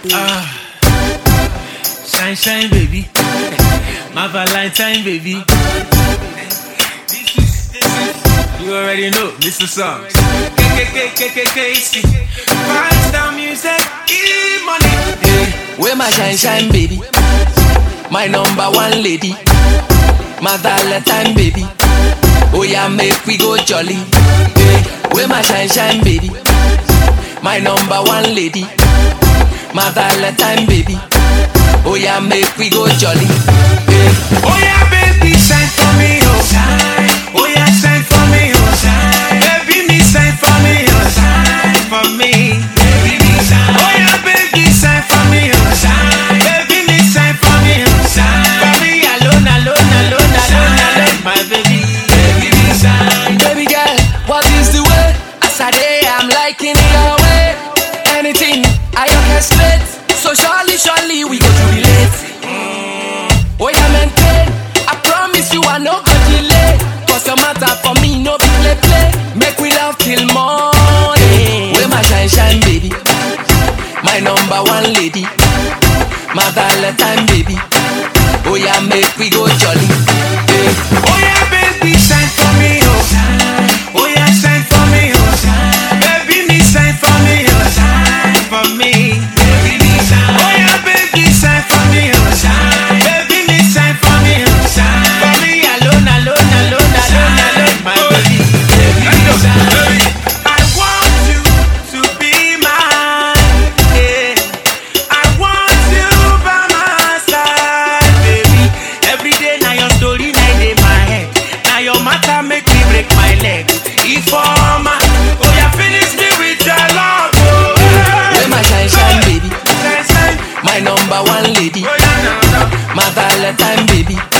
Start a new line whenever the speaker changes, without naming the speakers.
Shine, shine, baby. My Valentine, baby. You already know, Mr. Songs. KKKKKKC. Five-star music, money.
Hey, where my shine, shine, baby? My number one lady. My Valentine, baby. Oh yeah, make we go jolly. Hey, where my shine, shine, baby? My number one lady. My Valentine, baby. Oh yeah, make we go jolly. Hey.
Oh yeah, baby, shine for me, oh shine. Oh yeah, shine for me, oh shine. Baby, me shine for me, oh shine for me. Baby, me shine. Oh yeah, baby, shine for me, oh shine. Baby, me shine for me, oh shine. For me alone, my baby. Baby, me shine.
Baby girl, what is the way? As I day, I'm liking your way. Anything I orchestrate, so surely we go to relate. Oh yeah, maintain. I promise you I no go delay. Cause your matter for me no be play. Make we love till morning. Where my shine, shine, baby? My number one lady. My Valentine, baby. Oh yeah, make we go jolly. Hey.
Oh yeah, baby, shine for me, oh shine. Oh yeah, shine for me, oh shine. Baby, me shine for me, oh shine for me. Baby, me shine. Oh yeah, baby, shine for me, oh shine. Baby, me shine for me, oh shine. For me alone, my baby. Baby, me shine. I want you to be mine. Yeah. I want you by my side, baby. Every day now your story, now in my head. Now your matter make me break my leg. Informer, oh yeah, finish me with your love, oh.
Where my shine, shine, baby?
Shine, shine.
My number one lady.
Oh yeah, no.
My Valentine, baby.